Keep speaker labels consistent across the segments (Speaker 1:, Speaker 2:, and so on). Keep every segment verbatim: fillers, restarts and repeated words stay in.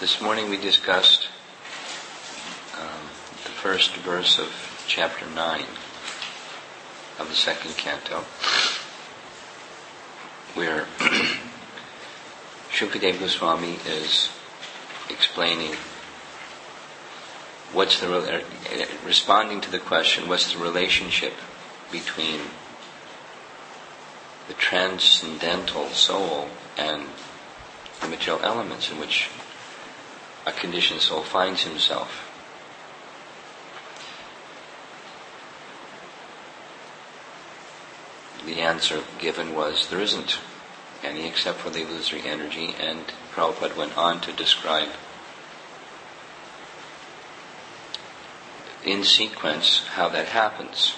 Speaker 1: This morning we discussed um, the first verse of chapter nine of the second canto, where Shukadeva Goswami is explaining what's the uh, responding to the question, what's the relationship between the transcendental soul and the material elements in which a conditioned soul finds himself. The answer given was there isn't any except for the illusory energy, and Prabhupada went on to describe in sequence how that happens.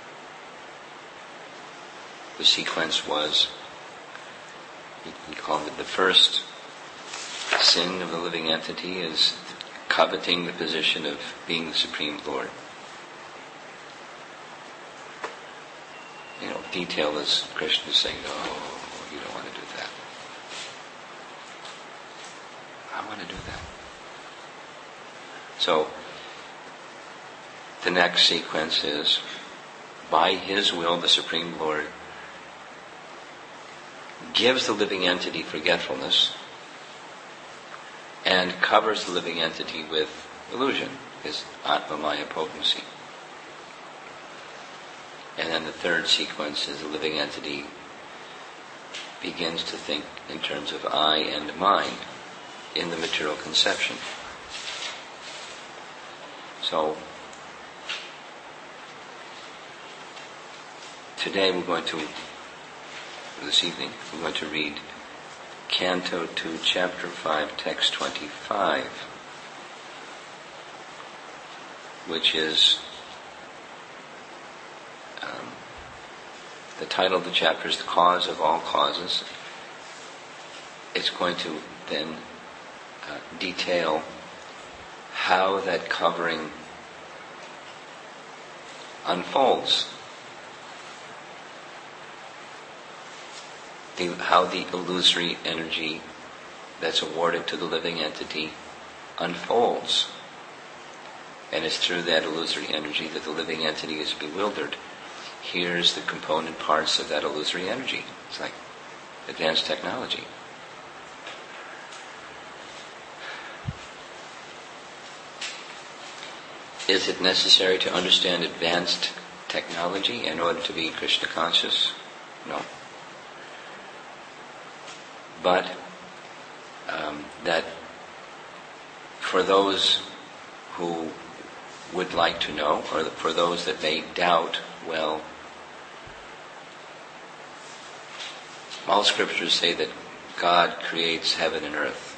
Speaker 1: The sequence was, he called it the first sin of the living entity is coveting the position of being the Supreme Lord. You know, detail is Krishna is saying, no, you don't want to do that. I want to do that. So, the next sequence is, by His will, the Supreme Lord gives the living entity forgetfulness and covers the living entity with illusion, his Atma-maya potency. And then the third sequence is the living entity begins to think in terms of I and mine in the material conception. So, today we're going to, this evening, we're going to read Canto two, Chapter five, Text twenty-five, which is, um, the title of the chapter is The Cause of All Causes. It's going to then uh, detail how that covering unfolds. The, how the illusory energy that's awarded to the living entity unfolds. And it's through that illusory energy that the living entity is bewildered. Here's the component parts of that illusory energy. It's like advanced technology. Is it necessary to understand advanced technology in order to be Krishna conscious? No. But um, that for those who would like to know, or for those that may doubt, well, all scriptures say that God creates heaven and earth.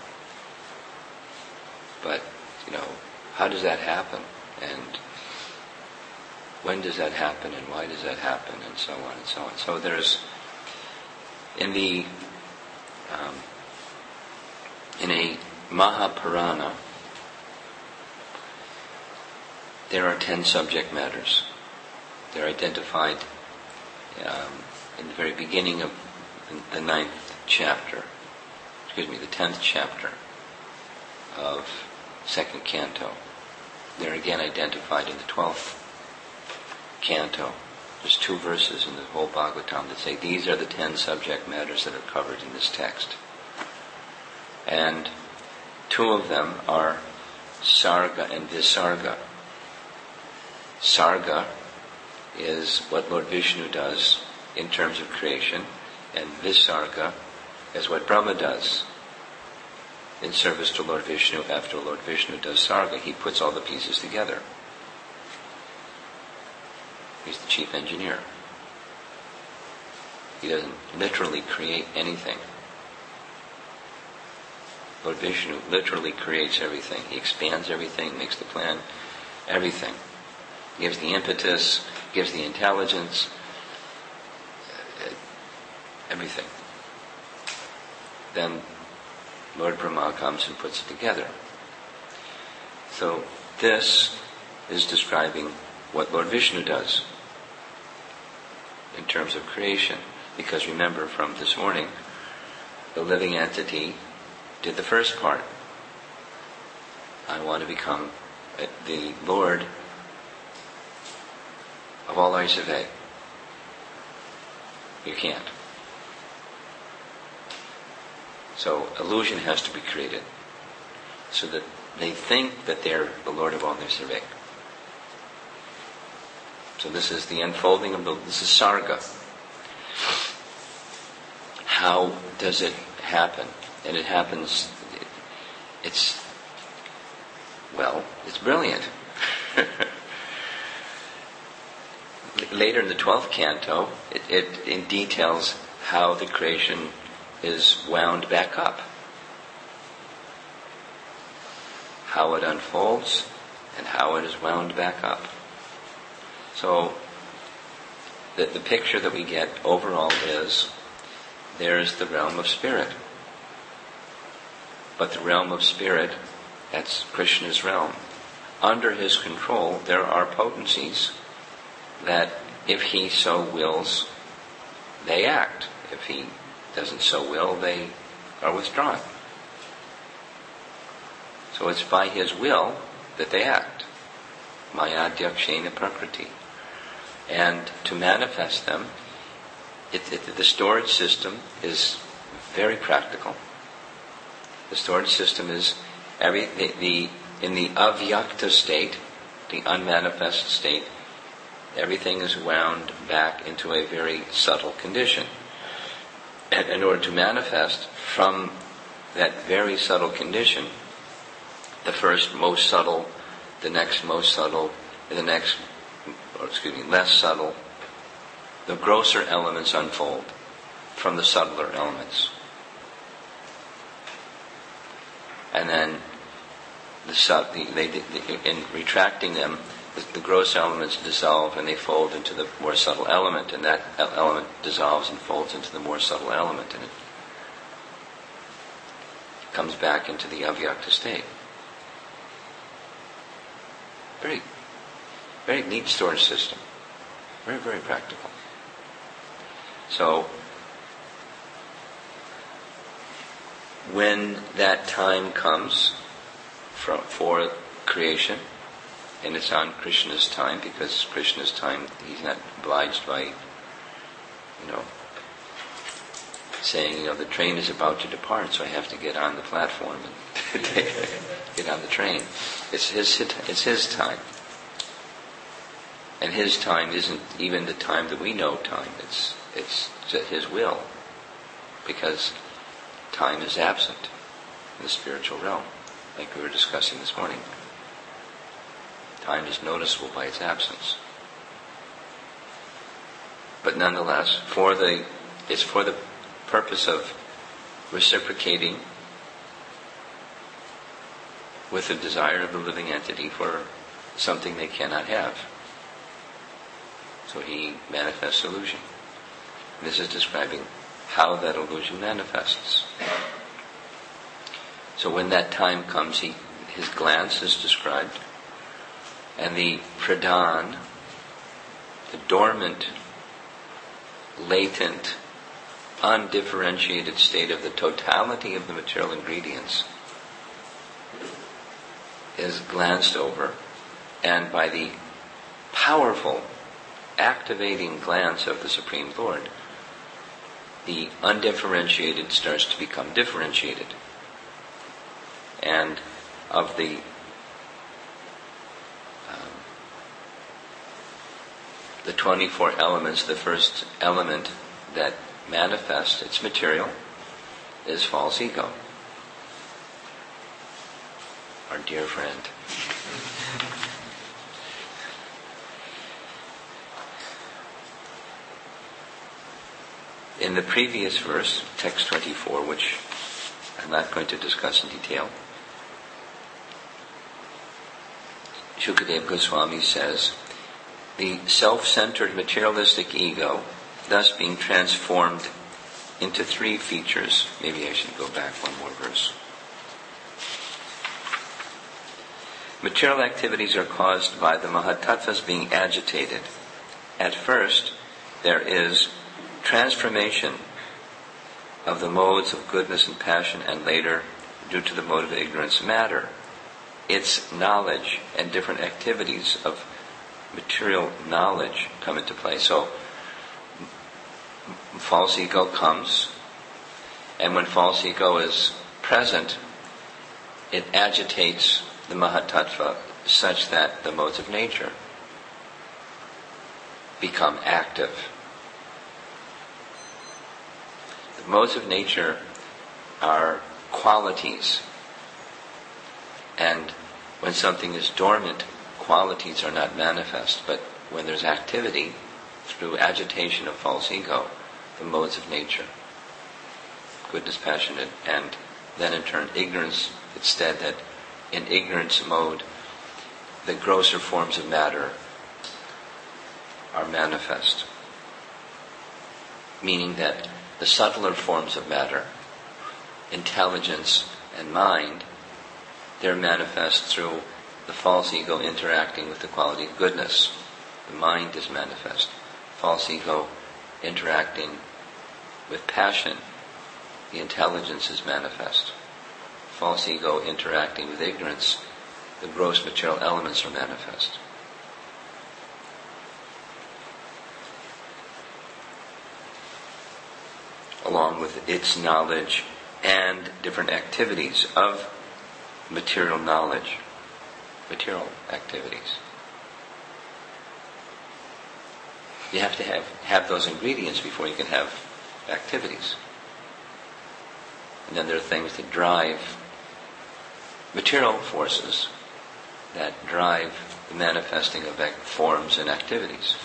Speaker 1: But, you know, how does that happen? And when does that happen? And why does that happen? And so on and so on. So there's, in the Um, in a Mahapurana, there are ten subject matters. They're identified um, in the very beginning of the ninth chapter, excuse me, the tenth chapter of second canto. They're again identified in the twelfth canto. There's two verses in the whole Bhagavatam that say these are the ten subject matters that are covered in this text. And two of them are Sarga and Visarga. Sarga is what Lord Vishnu does in terms of creation, and Visarga is what Brahma does in service to Lord Vishnu. After Lord Vishnu does Sarga, he puts all the pieces together. He's the chief engineer. He doesn't literally create anything. Lord Vishnu literally creates everything. He expands everything, makes the plan, everything. Gives the impetus, gives the intelligence, everything. Then Lord Brahma comes and puts it together. So this is describing what Lord Vishnu does in terms of creation. Because remember from this morning, the living entity did the first part. I want to become the Lord of all I survey. You can't. So illusion has to be created so that they think that they're the Lord of all they survey. So this is the unfolding of the, this is Sarga. How does it happen? And it happens, it's, well, it's brilliant. Later in the twelfth canto, it, it, it details how the creation is wound back up. How it unfolds and how it is wound back up. So, the, the picture that we get overall is, there is the realm of spirit. But the realm of spirit, that's Krishna's realm. Under his control, there are potencies that, if he so wills, they act. If he doesn't so will, they are withdrawn. So it's by his will that they act. Mayadhyakshena prakriti. And to manifest them, it, it, the storage system is very practical. The storage system is every the, the in the avyakta state, the unmanifest state, everything is wound back into a very subtle condition. And in order to manifest from that very subtle condition, the first most subtle, the next most subtle, and the next, or excuse me, less subtle, the grosser elements unfold from the subtler elements. And then, the, sub, the, they, the, in retracting them, the, the gross elements dissolve and they fold into the more subtle element, and that element dissolves and folds into the more subtle element, and it comes back into the avyakta state. Very, very neat storage system. Very, very practical. So, when that time comes for, for creation, and it's on Krishna's time, because Krishna's time, he's not obliged by, you know, saying, you know, the train is about to depart, so I have to get on the platform and get on the train. It's his, it's his time. And his time isn't even the time that we know time. It's, it's his will. Because time is absent in the spiritual realm, like we were discussing this morning. Time is noticeable by its absence. But nonetheless, for the it's for the purpose of reciprocating with the desire of the living entity for something they cannot have. So he manifests illusion. This is describing how that illusion manifests. So when that time comes, he, his glance is described, and the pradhan, the dormant, latent, undifferentiated state of the totality of the material ingredients is glanced over, and by the powerful, activating glance of the Supreme Lord, the undifferentiated starts to become differentiated. And of the um, the twenty-four elements, the first element that manifests its material is false ego. Our dear friend. In the previous verse, text twenty-four, which I'm not going to discuss in detail, Shukadeva Goswami says, the self-centered materialistic ego, thus being transformed into three features. Maybe I should go back one more verse. Material activities are caused by the Mahatattvas being agitated. At first, there is transformation of the modes of goodness and passion, and later, due to the mode of ignorance, matter. its knowledge and different activities of material knowledge come into play. So, false ego comes, and when false ego is present, it agitates the Mahatattva such that the modes of nature become active. The modes of nature are qualities, and when something is dormant, qualities are not manifest, but when there's activity through agitation of false ego, the modes of nature, goodness, passion, and then in turn ignorance, it's said that in ignorance mode the grosser forms of matter are manifest, meaning that the subtler forms of matter, intelligence and mind, they're manifest through the false ego interacting with the quality of goodness. The mind is manifest. False ego interacting with passion, the intelligence is manifest. False ego interacting with ignorance, the gross material elements are manifest. Along with its knowledge and different activities of material knowledge, material activities. You have to have, have those ingredients before you can have activities. And then there are things that drive material forces that drive the manifesting of forms and activities.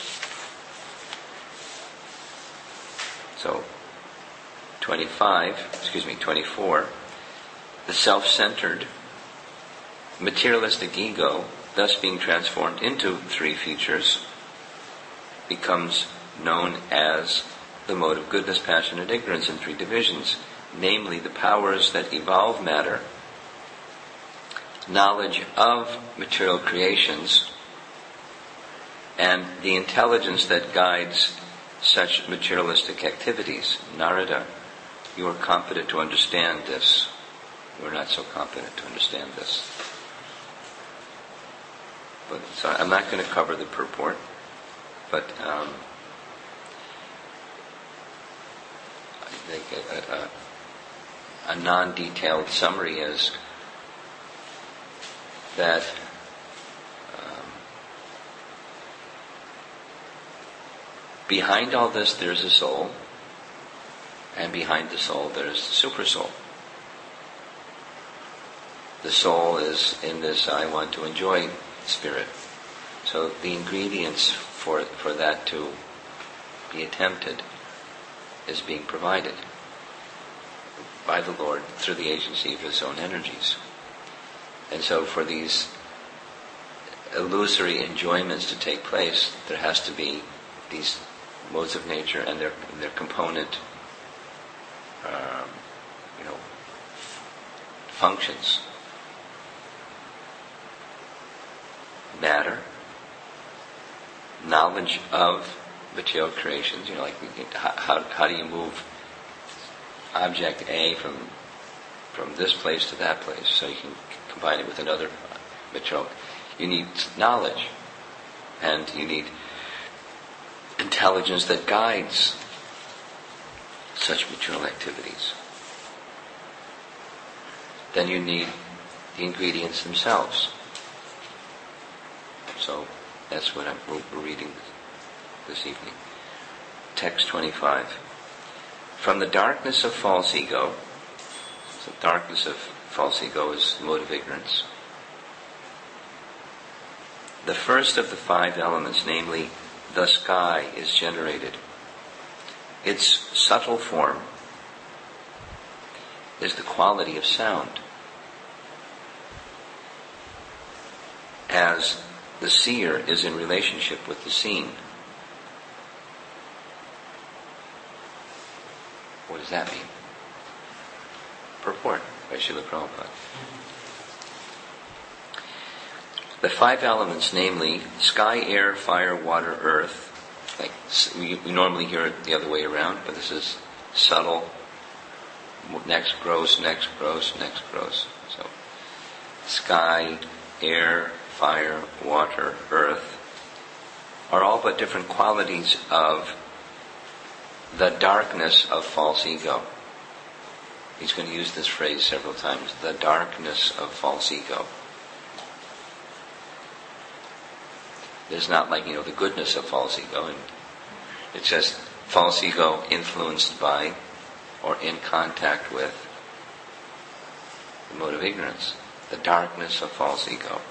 Speaker 1: So, twenty-five, excuse me, twenty-four, the self-centered materialistic ego, thus being transformed into three features, becomes known as the mode of goodness, passion, and ignorance in three divisions, namely the powers that evolve matter, knowledge of material creations, and the intelligence that guides such materialistic activities. Narada, you are competent to understand this. You are not so competent to understand this. But, so I'm not going to cover the purport, but um, I think a, a, a non-detailed summary is that um, behind all this there's a soul, and behind the soul there's the super soul. The soul is in this I want to enjoy spirit. So the ingredients for for that to be attempted is being provided by the Lord through the agency of His own energies. And so for these illusory enjoyments to take place, there has to be these modes of nature and their their component, um, you know, functions. Matter, knowledge of material creations. You know, like how how do you move object A from from this place to that place, so you can combine it with another material. You need knowledge, and you need intelligence that guides such material activities. Then you need the ingredients themselves. So that's what I'm, we're reading this evening. Text twenty-five. From the darkness of false ego, so darkness of false ego is the mode of ignorance. The first of the five elements, namely the sky, is generated. Its subtle form is the quality of sound. As the seer is in relationship with the seen. What does that mean? Purport by Srila Prabhupada. The five elements, namely sky, air, fire, water, earth, like we, we normally hear it the other way around, but this is subtle, next gross, next gross, next gross. So, sky, air, fire, water, earth, are all but different qualities of the darkness of false ego. He's going to use this phrase several times, the darkness of false ego. There's not like, you know, the goodness of false ego. And it's just false ego influenced by or in contact with the mode of ignorance, the darkness of false ego.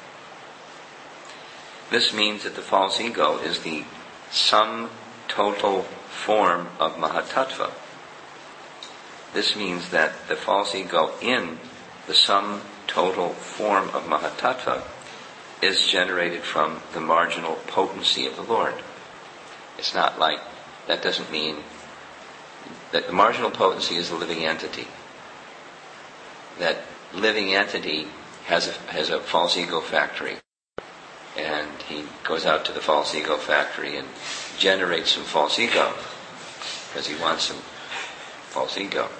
Speaker 1: This means that the false ego is the sum total form of Mahatattva. This means that the false ego in the sum total form of Mahatattva is generated from the marginal potency of the Lord. It's not like, that doesn't mean that the marginal potency is a living entity. That living entity has a, has a false ego factory. And he goes out to the false ego factory and generates some false ego because he wants some false ego.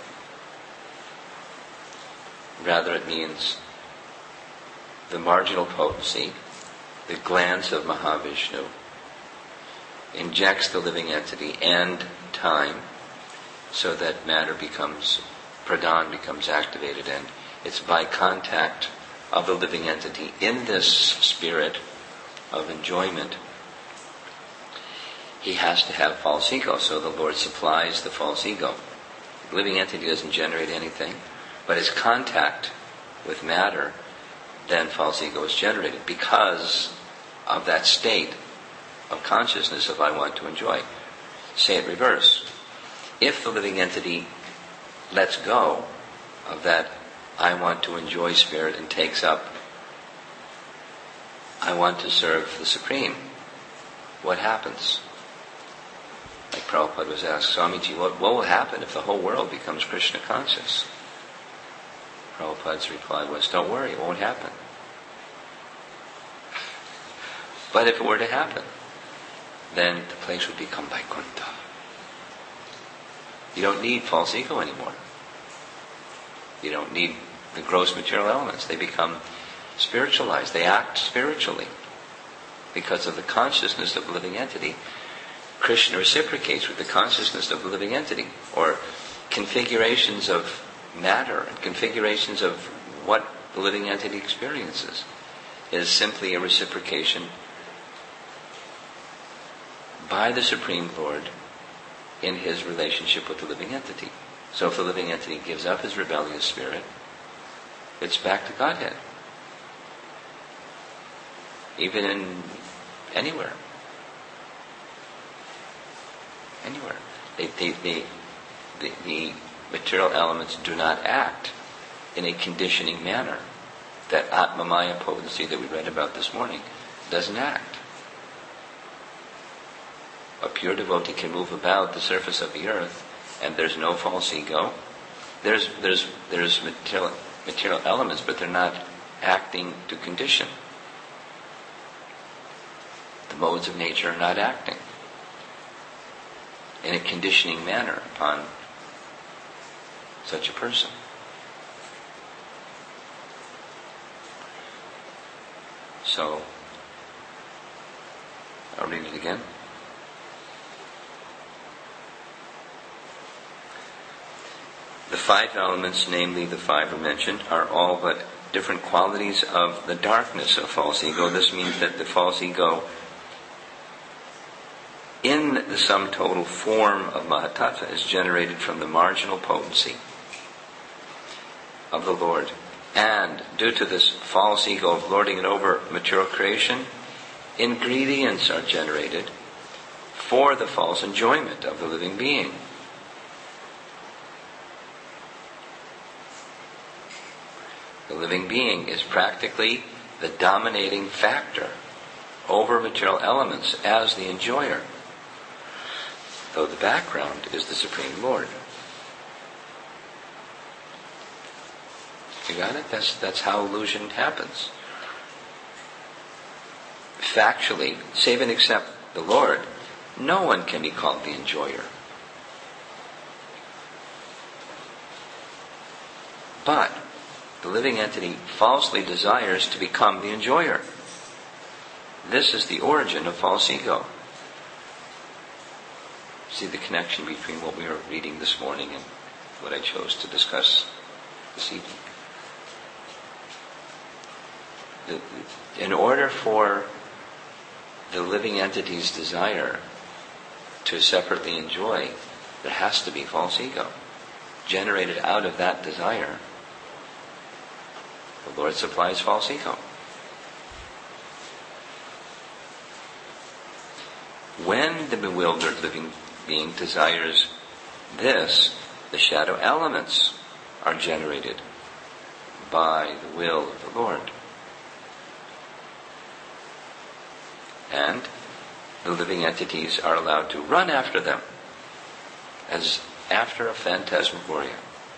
Speaker 1: Rather, it means the marginal potency, the glance of Mahavishnu, injects the living entity and time so that matter becomes, pradhan becomes activated, and it's by contact of the living entity in this spirit of enjoyment. He has to have false ego, so the Lord supplies the false ego. The living entity doesn't generate anything, but its contact with matter, then false ego is generated because of that state of consciousness of I want to enjoy. Say it reverse. If the living entity lets go of that I want to enjoy spirit and takes up I want to serve the Supreme, what happens? Like Prabhupada was asked, Swamiji, what, what will happen if the whole world becomes Krishna conscious? Prabhupada's reply was, don't worry, it won't happen. But if it were to happen, then the place would become Vaikuntha. You don't need false ego anymore. You don't need the gross material elements. They become spiritualized. They act spiritually. Because of the consciousness of the living entity, Krishna reciprocates with the consciousness of the living entity, or configurations of matter and configurations of what the living entity experiences is simply a reciprocation by the Supreme Lord in his relationship with the living entity. So if the living entity gives up his rebellious spirit, it's back to Godhead. Even in anywhere. Anywhere. They, they, they, the, the material elements do not act in a conditioning manner. That Atma-maya potency that we read about this morning doesn't act. A pure devotee can move about the surface of the earth, and there's no false ego. There's there's there's material material elements, but they're not acting to condition. The modes of nature are not acting in a conditioning manner upon such a person. So, I'll read it again. The five elements, namely the five are mentioned, are all but different qualities of the darkness of false ego. This means that the false ego, in the sum total form of Mahatattva, is generated from the marginal potency of the Lord. And due to this false ego of lording it over material creation, ingredients are generated for the false enjoyment of the living being. The living being is practically the dominating factor over material elements as the enjoyer, though the background is the Supreme Lord. You got it? That's, that's how illusion happens. Factually, save and except the Lord, no one can be called the enjoyer. But The living entity falsely desires to become the enjoyer. This is the origin of false ego. See the connection between what we were reading this morning and what I chose to discuss this evening. The, in order for the living entity's desire to separately enjoy, there has to be false ego generated out of that desire. The Lord supplies false ego. When the bewildered living being desires this, the shadow elements are generated by the will of the Lord. And the living entities are allowed to run after them as after a phantasmagoria.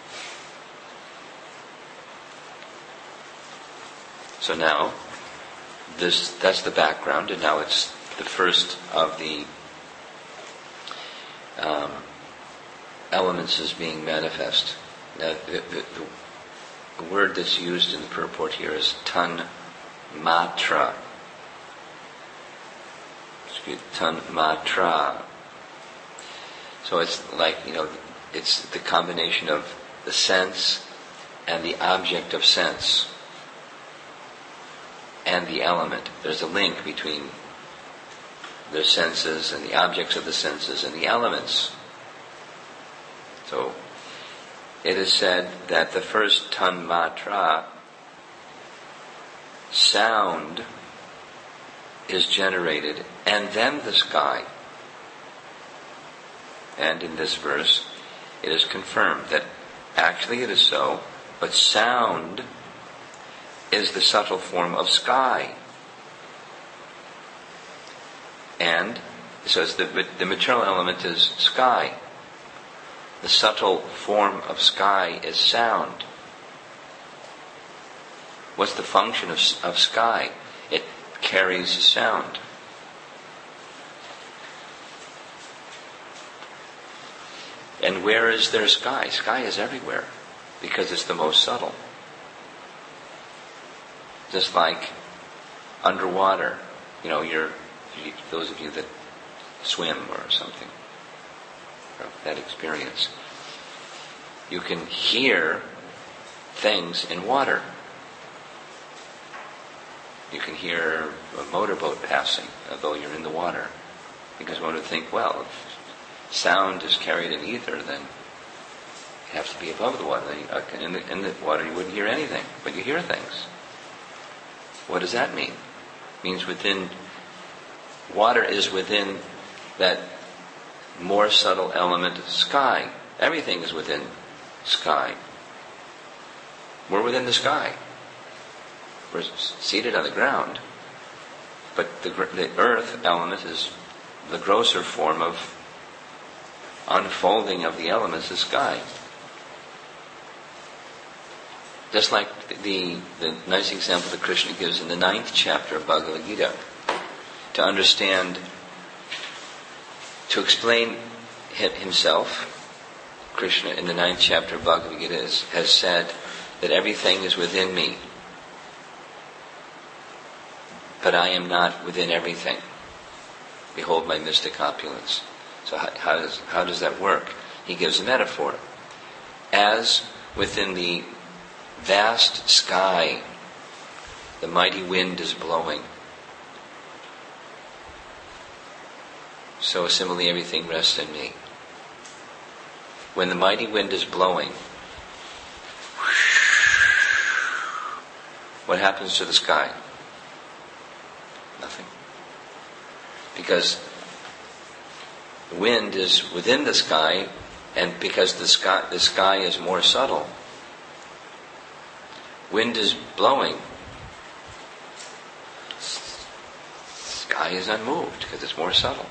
Speaker 1: So now, this that's the background, and now it's the first of the um, elements is being manifest. Now, the, the, the word that's used in the purport here is tan matra. Excuse me, tan matra. So it's like, you know, it's the combination of the sense and the object of sense and the element. There's a link between their senses and the objects of the senses and the elements. So it is said that the first tan matra, sound, is generated, and then the sky. And in this verse, it is confirmed that actually it is so, but sound is the subtle form of sky. And so it's the, the material element is sky. The subtle form of sky is sound. What's the function of, of sky? It carries sound. And where is there sky? Sky is everywhere because it's the most subtle. Just like underwater, you know, you're, those of you that swim or something, or that experience, you can hear things in water. You can hear a motorboat passing, although you're in the water, because one would think, well, if sound is carried in ether, then it has to be above the water. In the, in the water you wouldn't hear anything, but you hear things. What does that mean? It means within, water is within that more subtle element of sky. Everything is within sky. We're within the sky. We're seated on the ground, but the, the earth element is the grosser form of unfolding of the elements, the sky. Just like the, the nice example that Krishna gives in the ninth chapter of Bhagavad Gita, to understand, to explain himself, Krishna in the ninth chapter of Bhagavad Gita is, has said that everything is within me, but I am not within everything. Behold my mystic opulence. So how, how does how does that work? He gives a metaphor. As within the vast sky, the mighty wind is blowing, so similarly everything rests in me. When the mighty wind is blowing, what happens to the sky? Nothing. Because the wind is within the sky, and because the sky, the sky is more subtle, wind is blowing, sky is unmoved because it's more subtle.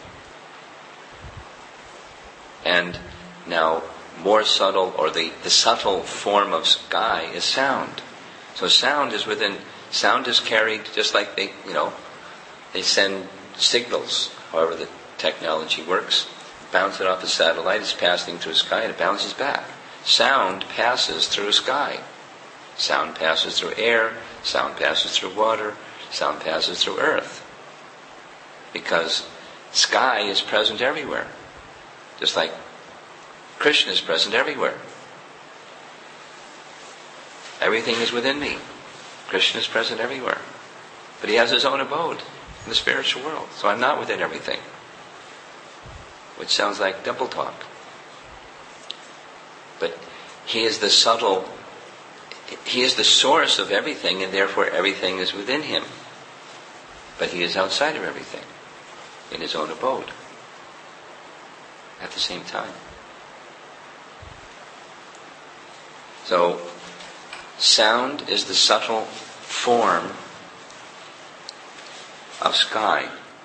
Speaker 1: And now more subtle, or the, the subtle form of sky is sound. So sound is within, sound is carried just like they, you know, they send signals, however the technology works, bounce it off a satellite, it's passing through sky and it bounces back. Sound passes through sky. Sound passes through air, sound passes through water, sound passes through earth. Because sky is present everywhere. Just like Krishna is present everywhere. Everything is within me. Krishna is present everywhere. But he has his own abode in the spiritual world. So I'm not within everything. Which sounds like double talk. But he is the subtle, he is the source of everything, and therefore everything is within him. But he is outside of everything, in his own abode, at the same time. So, sound is the subtle form of sky.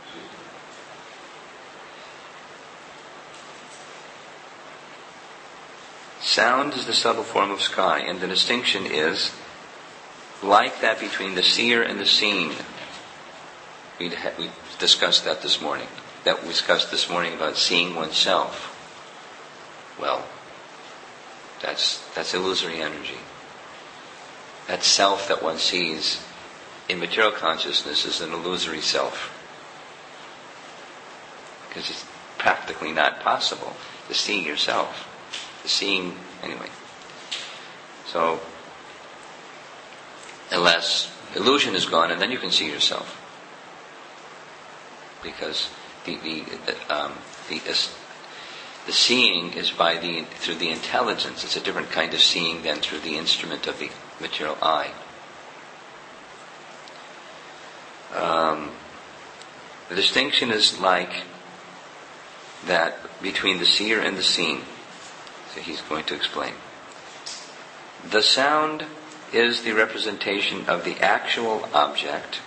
Speaker 1: Sound is the subtle form of sky, and the distinction is like that between the seer and the seen. We we discussed that this morning. That we discussed this morning about seeing oneself. Well, that's that's illusory energy. That self that one sees in material consciousness is an illusory self. Because it's practically not possible to see yourself. The seeing, anyway. So, unless illusion is gone, and then you can see yourself. Because the the the, um, the, the seeing is by the through the intelligence. It's a different kind of seeing than through the instrument of the material eye. Um, the distinction is like that between the seer and the seen. So he's going to explain. The sound is the representation of the actual object.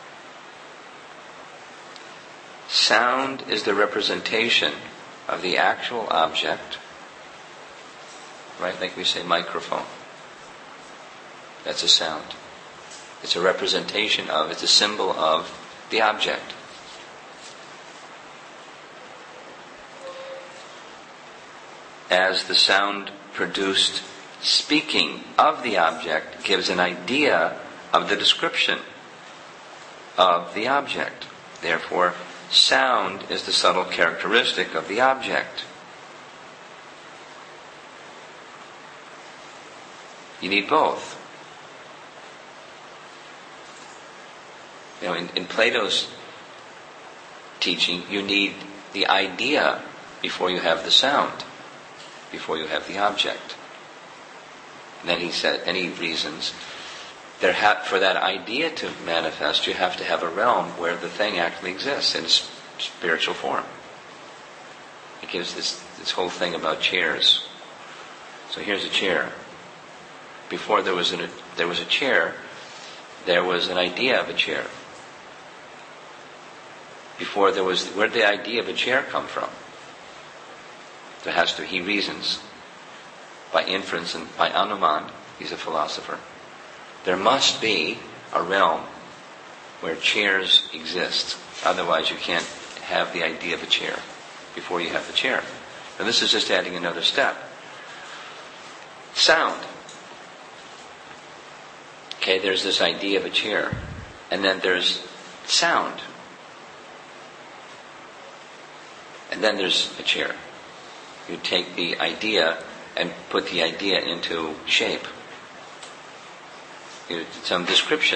Speaker 1: Sound is the representation of the actual object. Right? Like we say microphone. That's a sound. It's a representation of, it's a symbol of the object. As the sound produced speaking of the object gives an idea of the description of the object. Therefore, sound is the subtle characteristic of the object. You need both. You know, in, in Plato's teaching, you need the idea before you have the sound, before you have the object. And then he said, any reasons, there ha- for that idea to manifest, you have to have a realm where the thing actually exists in s- spiritual form. It gives this, this whole thing about chairs. So here's a chair. Before there was, an, there was a chair, there was an idea of a chair. Before there was, where did the idea of a chair come from? There has to, he reasons, by inference and by Anuman, he's a philosopher. There must be a realm where chairs exist. Otherwise you can't have the idea of a chair before you have the chair. And this is just adding another step. Sound. Okay, there's this idea of a chair. And then there's sound. And then there's a chair. You take the idea and put the idea into shape. You know, some description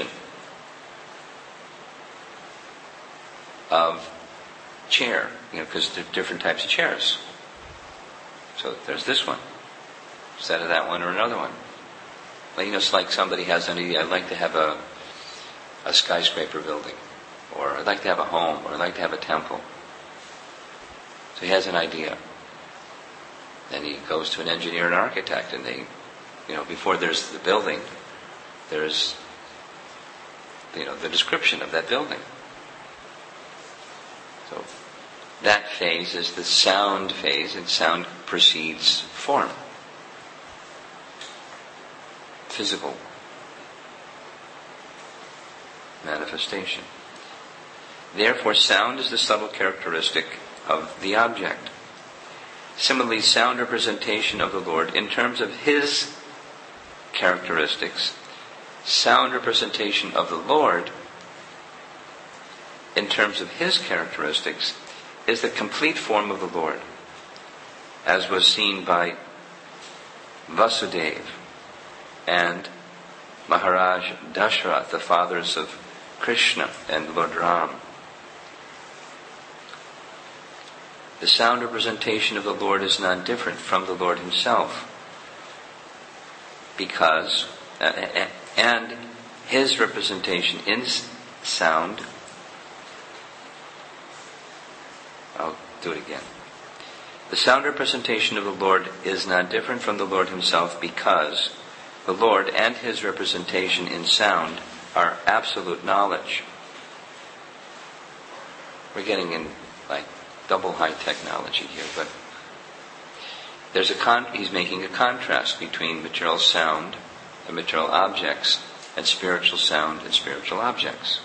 Speaker 1: of chair, you know, because there are different types of chairs. So there's this one instead of that one or another one. Well, you know, it's like somebody has an idea. I'd like to have a a skyscraper building, or I'd like to have a home, or I'd like to have a temple. So he has an idea. Then he goes to an engineer and architect, and they, you know, before there's the building, there's, you know, the description of that building. So that phase is the sound phase, and sound precedes form. Physical manifestation. Therefore, sound is the subtle characteristic of the object. Similarly, sound representation of the Lord in terms of His characteristics sound representation of the Lord in terms of his characteristics is the complete form of the Lord, as was seen by Vasudeva and Maharaj Dasharath, the fathers of Krishna and Lord Ram. The sound representation of the Lord is not different from the Lord himself, because, uh, and his representation in sound, I'll do it again. The sound representation of the Lord is not different from the Lord himself, because the Lord and his representation in sound are absolute knowledge. We're getting in like double high technology here, but there's a con- he's making a contrast between material sound and material objects, and spiritual sound and spiritual objects.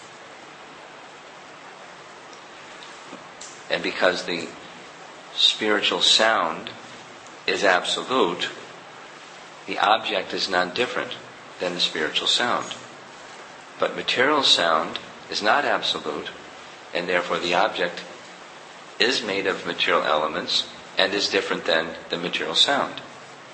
Speaker 1: And because the spiritual sound is absolute, the object is not different than the spiritual sound. But material sound is not absolute, and therefore the object is made of material elements and is different than the material sound.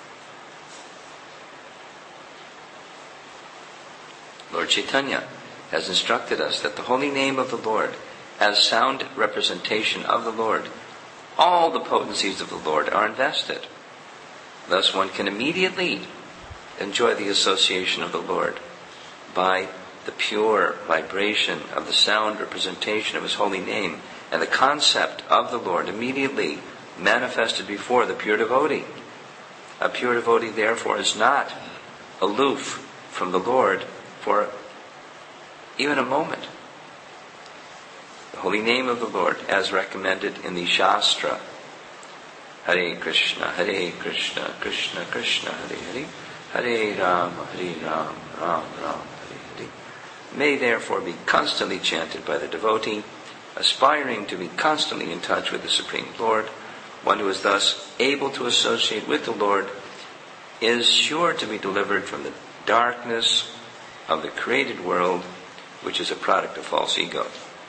Speaker 1: Lord Chaitanya has instructed us that the holy name of the Lord, as sound representation of the Lord, all the potencies of the Lord are invested. Thus one can immediately enjoy the association of the Lord by the pure vibration of the sound representation of his holy name, and the concept of the Lord immediately manifested before the pure devotee. A pure devotee, therefore, is not aloof from the Lord for even a moment. The holy name of the Lord, as recommended in the Shastra, Hare Krishna, Hare Krishna, Krishna Krishna, Hare Hare, Hare Rama, Hare Rama, Ram Ram, Hare Hare, may therefore be constantly chanted by the devotee, aspiring to be constantly in touch with the Supreme Lord. One who is thus able to associate with the Lord is sure to be delivered from the darkness of the created world, which is a product of false ego.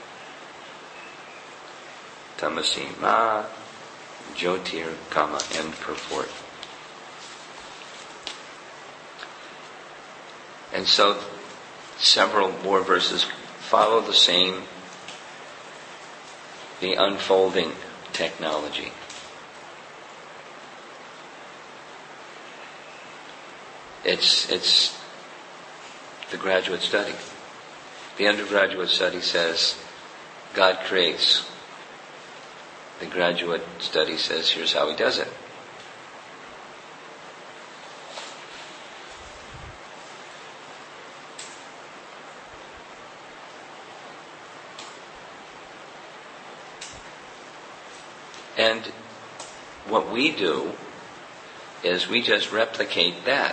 Speaker 1: Tamasi ma Jyotir Kama, end purport. And so several more verses follow the same, the unfolding technology. It's it's the graduate study. The undergraduate study says God creates. The graduate study says here's how he does it. And what we do is we just replicate that.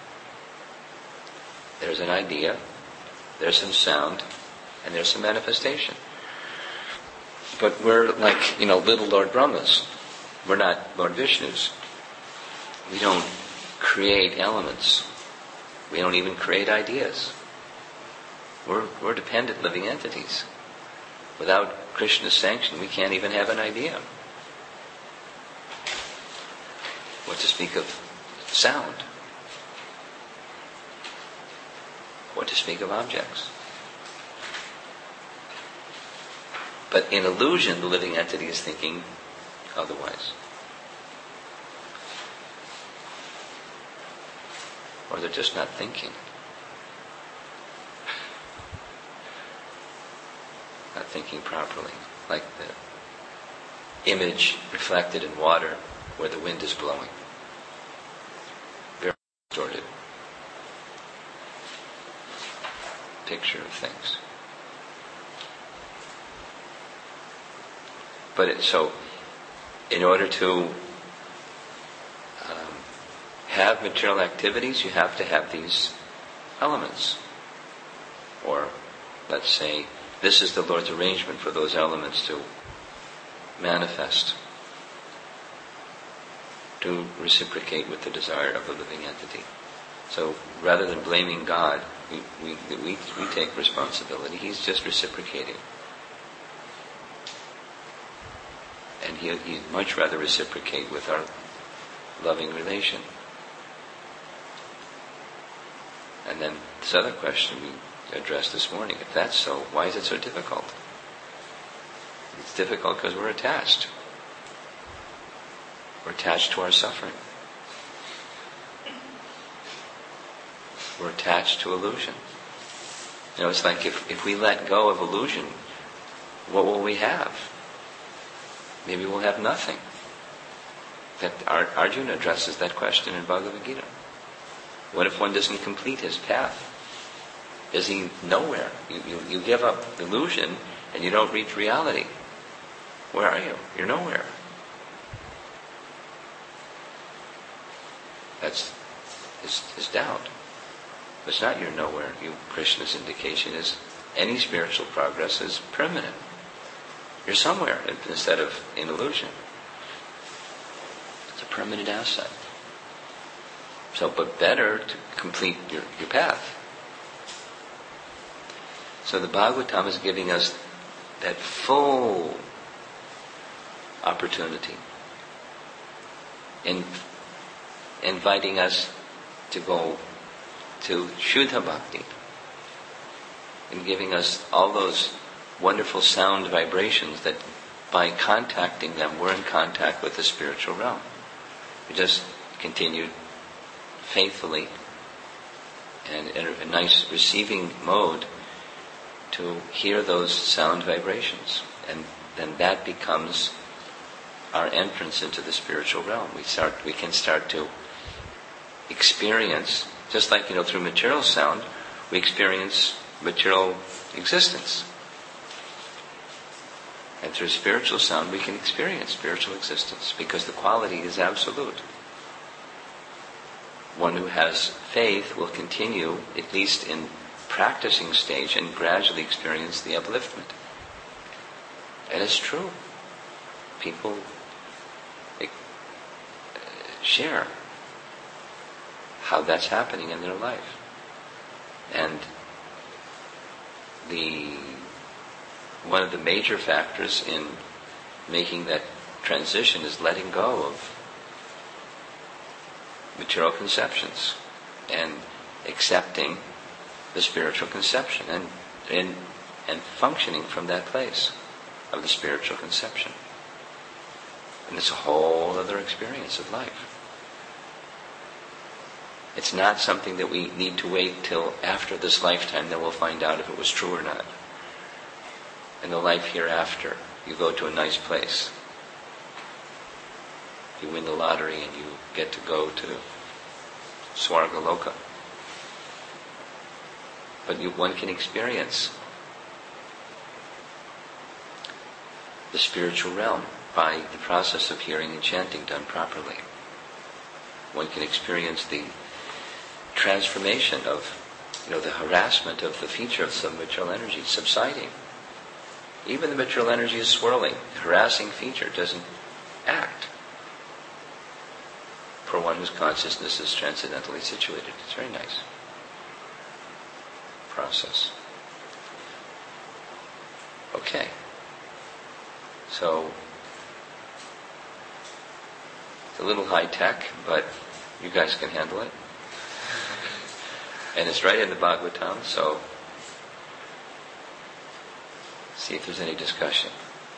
Speaker 1: There's an idea, there's some sound, and there's some manifestation. But we're like, you know, little Lord Brahmas. We're not Lord Vishnus. We don't create elements. We don't even create ideas. We're, we're dependent living entities. Without Krishna's sanction, we can't even have an idea. What to speak of sound? What to speak of objects? But in illusion, the living entity is thinking otherwise. Or they're just not thinking. Not thinking properly. Like the image reflected in water where the wind is blowing. Very distorted picture of things. But it, so, in order to um, have material activities, you have to have these elements. Or, let's say, this is the Lord's arrangement for those elements to manifest, to reciprocate with the desire of the living entity. So, rather than blaming God We, we, we, we take responsibility. He's just reciprocating. And he, he'd much rather reciprocate with our loving relation. And then this other question we addressed this morning, if that's so, why is it so difficult? It's difficult because we're attached. We're attached to our suffering. We're attached to illusion. You know, it's like if, if we let go of illusion, what will we have? Maybe we'll have nothing. That Arjuna addresses that question in Bhagavad Gita. What if one doesn't complete his path? Is he nowhere? You, you, you give up illusion and you don't reach reality. Where are you? You're nowhere. That's his, his doubt. It's not you're nowhere. You, Krishna's indication is any spiritual progress is permanent. You're somewhere instead of in illusion. It's a permanent asset. So, but better to complete your, your path. So the Bhagavatam is giving us that full opportunity, in inviting us to go to Shuddha Bhakti, and giving us all those wonderful sound vibrations that by contacting them we're in contact with the spiritual realm. We just continued faithfully and in a nice receiving mode to hear those sound vibrations, and then that becomes our entrance into the spiritual realm. We start, we can start to experience, just like, you know, through material sound, we experience material existence. And through spiritual sound, we can experience spiritual existence because the quality is absolute. One who has faith will continue, at least in practicing stage, and gradually experience the upliftment. And it's true. People share how that's happening in their life. And the one of the major factors in making that transition is letting go of material conceptions and accepting the spiritual conception and, and, and functioning from that place of the spiritual conception. And it's a whole other experience of life. It's not something that we need to wait till after this lifetime that we'll find out if it was true or not. In the life hereafter, you go to a nice place. You win the lottery and you get to go to Swargaloka. But you, one can experience the spiritual realm by the process of hearing and chanting done properly. One can experience the transformation of, you know, the harassment of the features of material energy subsiding. Even the material energy is swirling. The harassing feature doesn't act for one whose consciousness is transcendentally situated. It's very nice process. Okay. So, it's a little high tech, but you guys can handle it. And it's right in the Bhagavatam, so see if there's any discussion.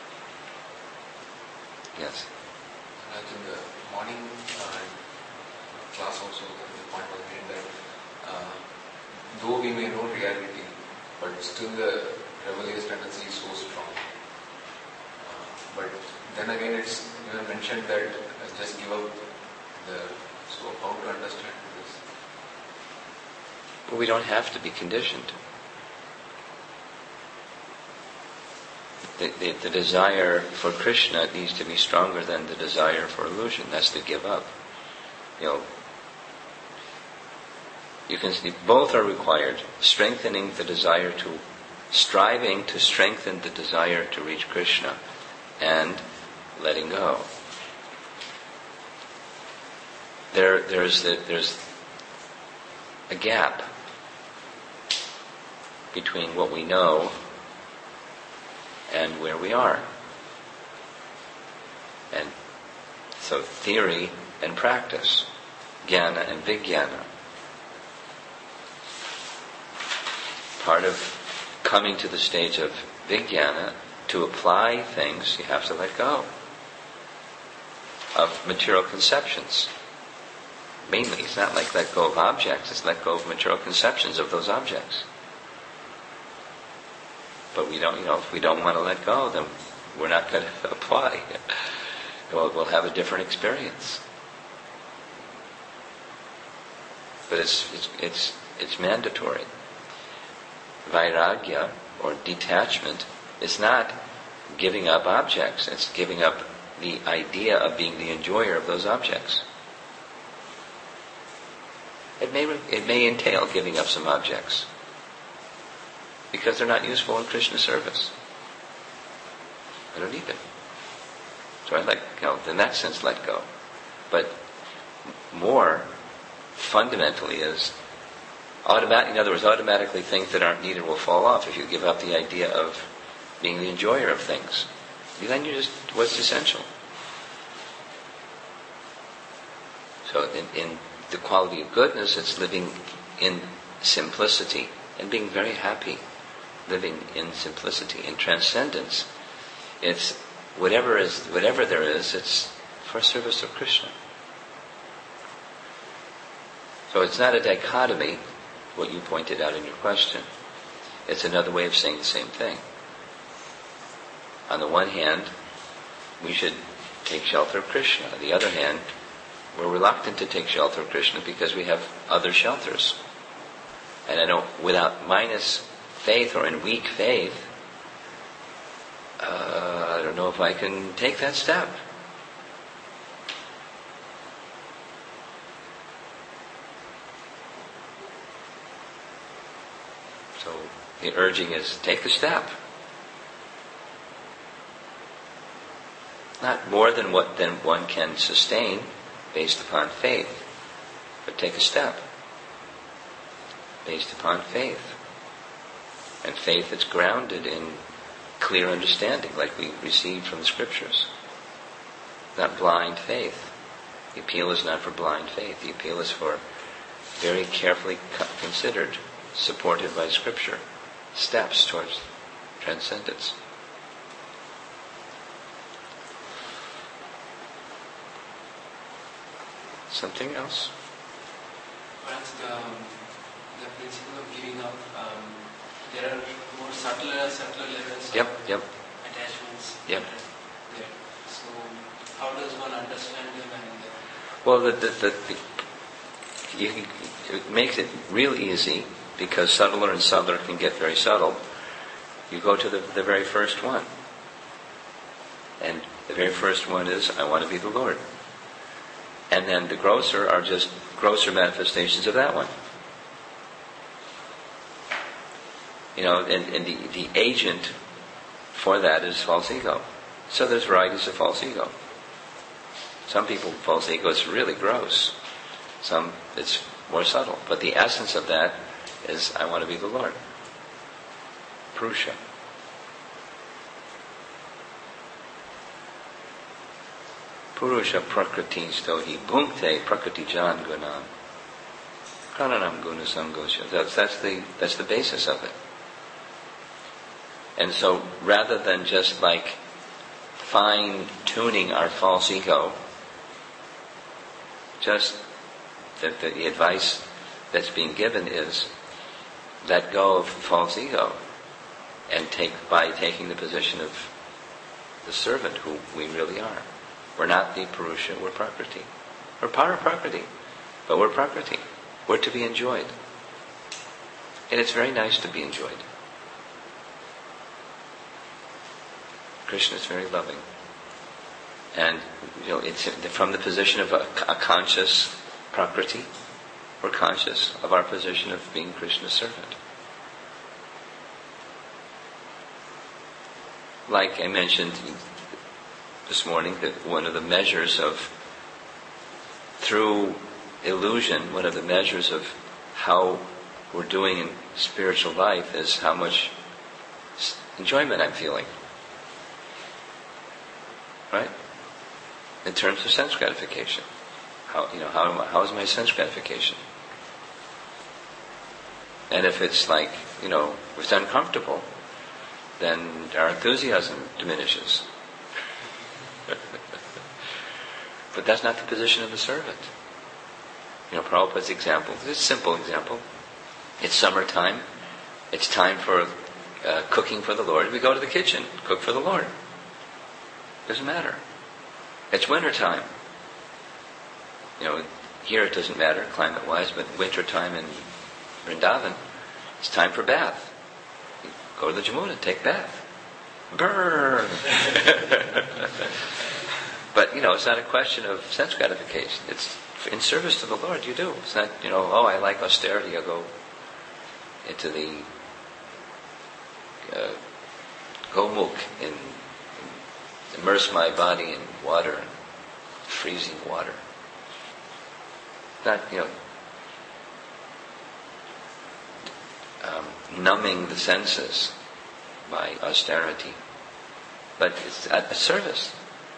Speaker 1: Yes?
Speaker 2: Like in the morning uh, class also, the point was made that uh, though we may know reality, but still the rebellious tendency is so strong. Uh, but then again, it's you have mentioned that uh, just give up the. So how to understand this?
Speaker 1: Well, we don't have to be conditioned. The, the, the desire for Krishna needs to be stronger than the desire for illusion. That's to give up. You know, you can see both are required. Strengthening the desire to, striving to strengthen the desire to reach Krishna, and letting go. There, there's the, there's a gap between what we know and where we are. And so theory and practice, jnana and vijnana. Part of coming to the stage of vijnana, to apply things, you have to let go of material conceptions. Mainly, it's not like let go of objects, it's let go of material conceptions of those objects. But we don't, you know, if we don't want to let go, then we're not going to apply. We'll, we'll have a different experience. But it's, it's, it's, it's mandatory. Vairagya, or detachment, is not giving up objects. It's giving up the idea of being the enjoyer of those objects. It may, it may entail giving up some objects because they're not useful in Krishna service. I don't need them. So I let go. In that sense, let go. But more fundamentally is automatic. In other words, automatically things that aren't needed will fall off if you give up the idea of being the enjoyer of things. Then you just what's essential. So in, in the quality of goodness, it's living in simplicity and being very happy, living in simplicity, in transcendence. It's whatever is whatever there is, it's for service of Krishna. So it's not a dichotomy, what you pointed out in your question. It's another way of saying the same thing. On the one hand, we should take shelter of Krishna. On the other hand, we're reluctant to take shelter of Krishna because we have other shelters. And I don't, without minus faith or in weak faith, uh, I don't know if I can take that step. So the urging is, take the step. Not more than what than one can sustain based upon faith, but take a step based upon faith. And faith that's grounded in clear understanding, like we received from the scriptures. Not blind faith. The appeal is not for blind faith. The appeal is for very carefully considered, supported by scripture, steps towards transcendence. Something else?
Speaker 3: Perhaps the, the principle of giving up, um, there are more subtler, subtler levels
Speaker 1: Yep,
Speaker 3: of
Speaker 1: yep.
Speaker 3: attachments.
Speaker 1: Yep.
Speaker 3: There. So, how does one understand them? And
Speaker 1: Well, the, the, the, the, you, it makes it real easy because subtler and subtler can get very subtle. You go to the, the very first one. And the very first one is, I want to be the Lord. And then the grosser are just grosser manifestations of that one. You know, and, and the, the agent for that is false ego. So there's varieties of false ego. Some people, false ego is really gross. Some, it's more subtle. But the essence of that is, I want to be the Lord. Purusha. Purusha prakriti stohi bhunkte prakriti jan gunam. Prananam guna samgosha. That's, that's the, that's the basis of it. And so rather than just like fine-tuning our false ego, just the, the, the advice that's being given is let go of false ego and take by taking the position of the servant who we really are. We're not the Purusha, we're Prakriti. We're Para Prakriti, but we're Prakriti. We're to be enjoyed. And it's very nice to be enjoyed. Krishna is very loving. And, you know, it's from the position of a, a conscious Prakriti, we're conscious of our position of being Krishna's servant. Like I mentioned this morning, that one of the measures of, through illusion, one of the measures of how we're doing in spiritual life is how much enjoyment I'm feeling. Right? In terms of sense gratification. How, you know, how, am I, how is my sense gratification? And if it's like, you know, if it's uncomfortable, then our enthusiasm diminishes. But that's not the position of the servant. You know, Prabhupada's example, this is a simple example. It's summertime. It's time for uh, cooking for the Lord. We go to the kitchen, cook for the Lord. Doesn't matter. It's winter time. You know, here it doesn't matter climate-wise, but winter time in Vrindavan, it's time for bath. You go to the Jamuna, take bath. Brrr. But, you know, it's not a question of sense gratification. It's in service to the Lord, you do. It's not, you know, oh, I like austerity, I'll go into the uh, Gomukh and immerse my body in water, freezing water. Not, you know, um, numbing the senses by austerity, but it's a service.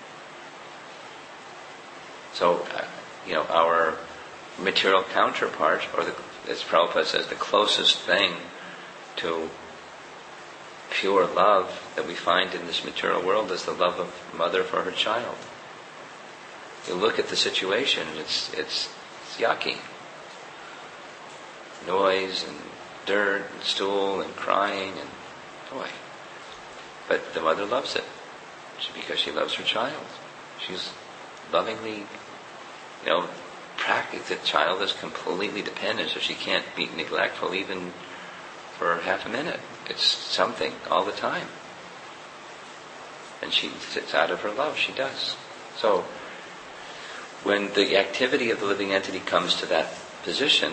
Speaker 1: So, uh, you know, our material counterpart, or the, as Prabhupada says, the closest thing to pure love that we find in this material world is the love of a mother for her child. You look at the situation, and it's, it's, it's yucky. Noise and dirt and stool and crying and boy. But the mother loves it because she loves her child. She's lovingly, you know, practice. The child is completely dependent, so she can't be neglectful even for half a minute. It's something all the time. And she sits out of her love, she does. So, when the activity of the living entity comes to that position,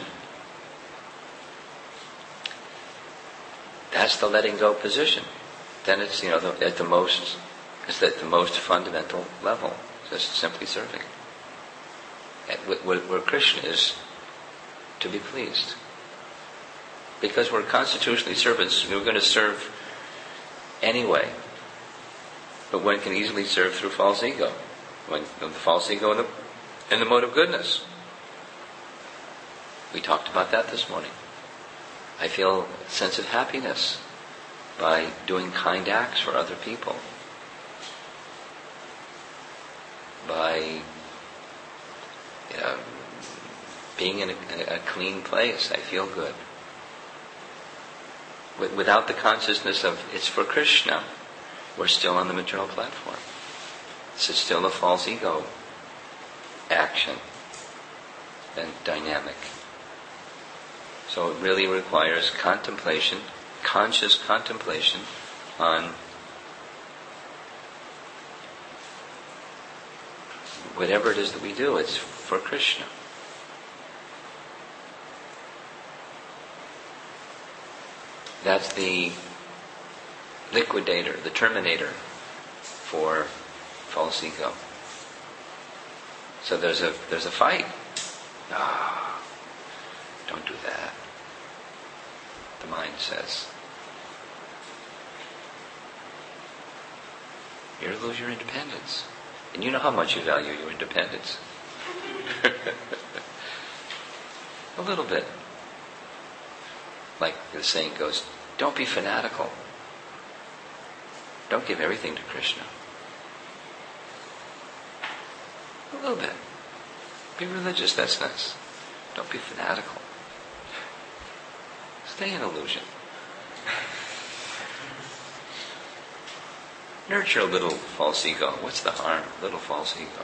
Speaker 1: that's the letting go position. Then it's, you know, the, at the most, it's at the most fundamental level. Just simply serving. And where, where Krishna is to be pleased. Because we're constitutionally servants, we're going to serve anyway. But one can easily serve through false ego. When the false ego in the, in the mode of goodness. We talked about that this morning. I feel a sense of happiness by doing kind acts for other people. By, you know, being in a, a clean place, I feel good. Without the consciousness of it's for Krishna, we're still on the material platform. This is still a false ego action and dynamic. So it really requires contemplation, conscious contemplation on whatever it is that we do. It's for Krishna. That's the liquidator, the terminator for false ego. So there's a there's a fight. Ah, don't do that. The mind says. You're going to lose your independence. And you know how much you value your independence. A little bit. Like the saying goes, don't be fanatical. Don't give everything to Krishna. A little bit. Be religious, that's nice. Don't be fanatical. Stay in illusion. Nurture a little false ego. What's the harm? Little false ego.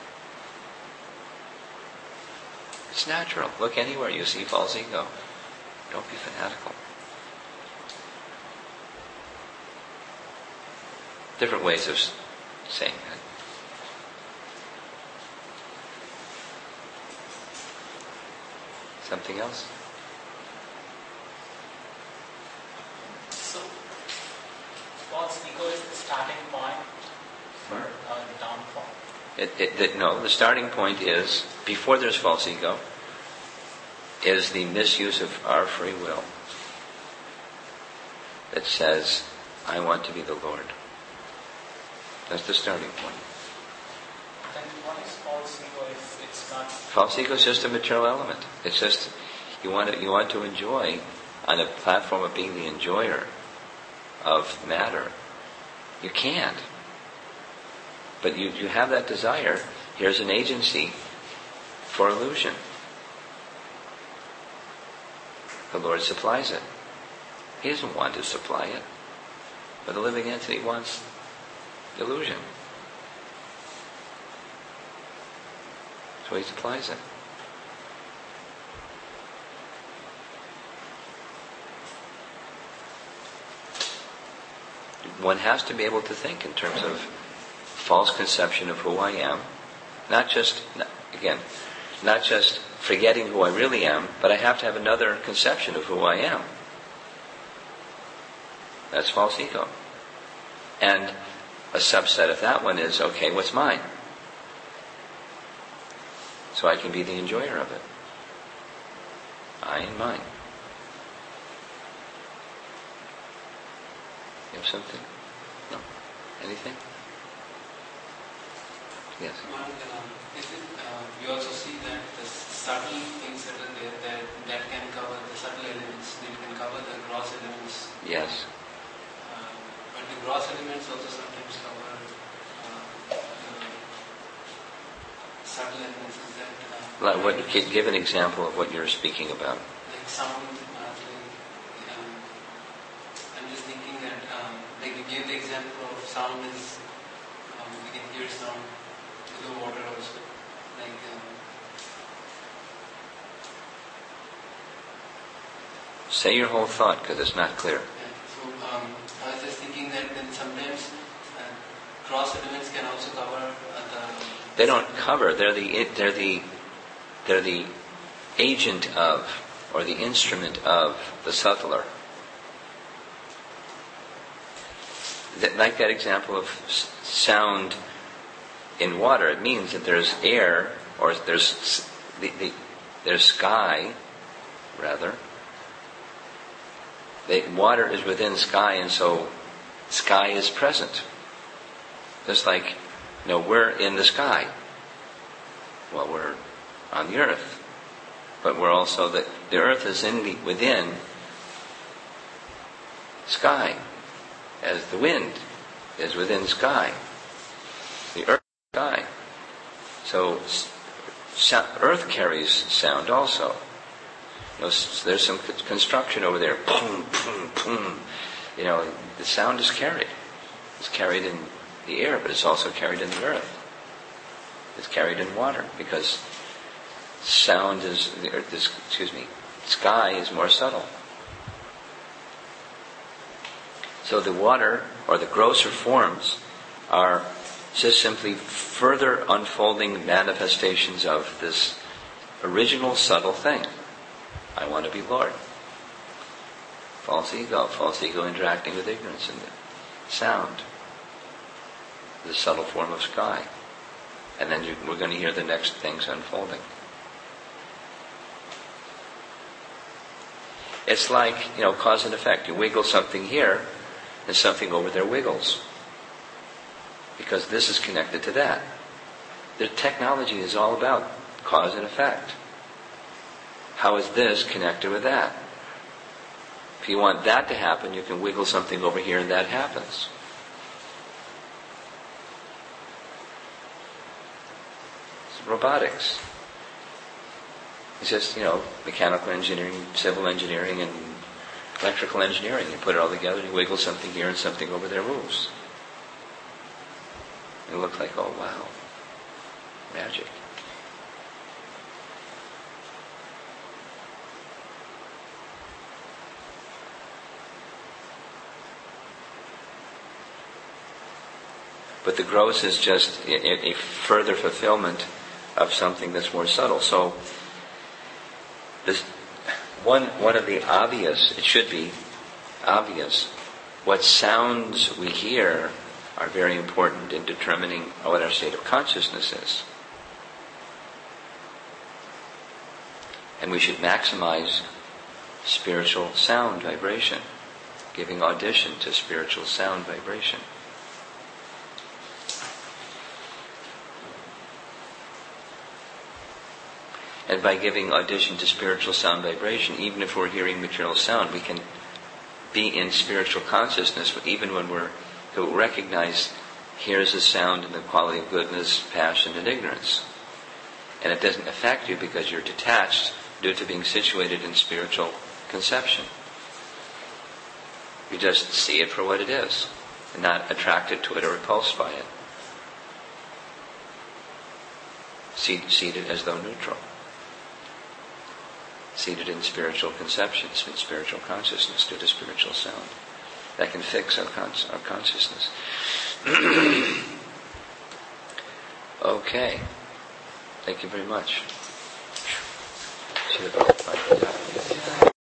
Speaker 1: It's natural. Look anywhere you see false ego. Don't be fanatical. Different ways of saying that. Something else?
Speaker 4: So, false ego is the starting point for uh, the downfall?
Speaker 1: It, it, it, no, the starting point is, before there's false ego, is the misuse of our free will that says, I want to be the Lord. That's the starting point.
Speaker 4: Then what is false ego if it's not...
Speaker 1: False ego is just a material element. It's just, you want to, you want to enjoy on a platform of being the enjoyer of matter. You can't. But you, you have that desire. Here's an agency for illusion. The Lord supplies it. He doesn't want to supply it. But the living entity wants illusion. So he supplies it. One has to be able to think in terms of false conception of who I am. Not just, again, not just forgetting who I really am, but I have to have another conception of who I am. That's false ego. And a subset of that one is, okay, what's mine? So I can be the enjoyer of it. I and mine. You have something? No? Anything? Yes.
Speaker 3: One, um, is it, uh, you also see that the subtle things that are there, that, that can cover the subtle elements, they can cover the gross elements.
Speaker 1: Yes.
Speaker 3: Uh, but the gross elements also sometimes cover uh, uh, subtle elements. Is that... Uh,
Speaker 1: Like what, give an example of what you're speaking about.
Speaker 3: Like sound, uh, like, um, I'm just thinking that, um, like you gave the example of sound is, um, we can hear sound through the water also. Like, um,
Speaker 1: Say your whole thought, because it's not clear.
Speaker 3: yeah, so um, I was just thinking that then sometimes uh, cross elements can also cover uh, the...
Speaker 1: They don't cover. They're the they're the they're the agent of, or the instrument of the subtler. That, like that example of s- sound in water, it means that there's air, or there's s- the, the there's sky, rather. The water is within sky, and so sky is present. Just like, you know, we're in the sky. Well, we're on the earth, but we're also the the earth is in the within sky, as the wind is within sky. The earth is sky. So, so earth carries sound also. You know, there's some construction over there. Boom, boom, boom. You know, the sound is carried. It's carried in the air, but it's also carried in the earth. It's carried in water, because sound is, the earth is, excuse me, sky is more subtle. So the water, or the grosser forms, are just simply further unfolding manifestations of this original subtle thing. I want to be Lord. False ego, false ego interacting with ignorance and the sound, the subtle form of sky. And then you, we're going to hear the next things unfolding. It's like, you know, cause and effect. You wiggle something here, and something over there wiggles. Because this is connected to that. The technology is all about cause and effect. How is this connected with that? If you want that to happen, you can wiggle something over here and that happens. It's robotics. It's just, you know, mechanical engineering, civil engineering, and electrical engineering. You put it all together and you wiggle something here and something over there moves. It looks like, oh wow, magic. But the gross is just a, a further fulfillment of something that's more subtle. So, this one one of the obvious, it should be obvious, what sounds we hear are very important in determining what our state of consciousness is. And we should maximize spiritual sound vibration, giving audition to spiritual sound vibration. And by giving audition to spiritual sound vibration, even if we're hearing material sound, we can be in spiritual consciousness, even when we're to recognize here's a sound in the quality of goodness, passion, and ignorance. And it doesn't affect you because you're detached due to being situated in spiritual conception. You just see it for what it is, and not attracted to it or repulsed by it. See, see it as though neutral. Seated in spiritual conceptions, in spiritual consciousness, due to spiritual sound. That can fix our, con- our consciousness. Okay. Thank you very much.